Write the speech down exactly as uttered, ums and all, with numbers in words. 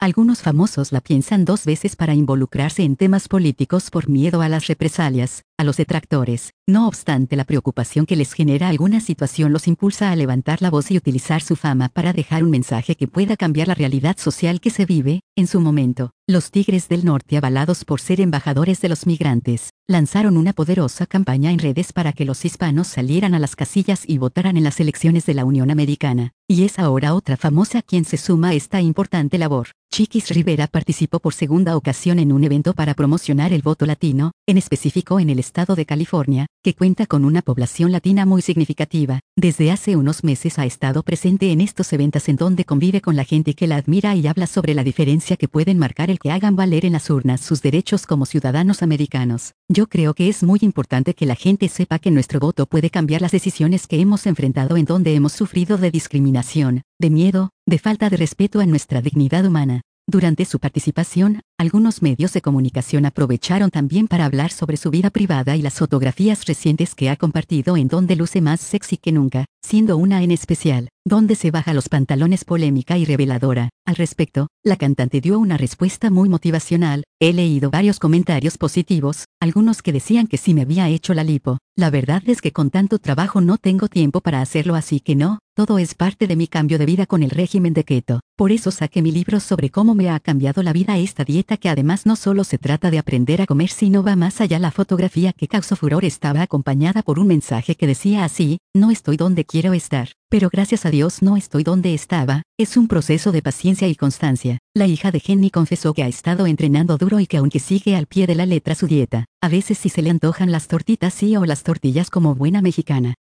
Algunos famosos la piensan dos veces para involucrarse en temas políticos por miedo a las represalias, a los detractores. No obstante, la preocupación que les genera alguna situación los impulsa a levantar la voz y utilizar su fama para dejar un mensaje que pueda cambiar la realidad social que se vive, en su momento. Los Tigres del Norte, avalados por ser embajadores de los migrantes, lanzaron una poderosa campaña en redes para que los hispanos salieran a las casillas y votaran en las elecciones de la Unión Americana. Y es ahora otra famosa quien se suma a esta importante labor. Chiquis Rivera participó por segunda ocasión en un evento para promocionar el voto latino, en específico en el estado de California, que cuenta con una población latina muy significativa. Desde hace unos meses ha estado presente en estos eventos en donde convive con la gente que la admira y habla sobre la diferencia que pueden marcar el que hagan valer en las urnas sus derechos como ciudadanos americanos. Yo creo que es muy importante que la gente sepa que nuestro voto puede cambiar las decisiones que hemos enfrentado en donde hemos sufrido de discriminación, de miedo, de falta de respeto a nuestra dignidad humana. Durante su participación, algunos medios de comunicación aprovecharon también para hablar sobre su vida privada y las fotografías recientes que ha compartido en donde luce más sexy que nunca, siendo una en especial, donde se baja los pantalones polémica y reveladora. Al respecto, la cantante dio una respuesta muy motivacional. He leído varios comentarios positivos, algunos que decían que sí me había hecho la lipo. La verdad es que con tanto trabajo no tengo tiempo para hacerlo, así que no, todo es parte de mi cambio de vida con el régimen de keto. Por eso saqué mi libro sobre cómo me ha cambiado la vida esta dieta, que además no solo se trata de aprender a comer sino va más allá. La fotografía que causó furor estaba acompañada por un mensaje que decía así: no estoy donde quiero estar, pero gracias a Dios no estoy donde estaba. Es un proceso de paciencia y constancia. La hija de Jenny confesó que ha estado entrenando duro y que aunque sigue al pie de la letra su dieta, a veces sí se le antojan las tortitas sí o las tortillas como buena mexicana.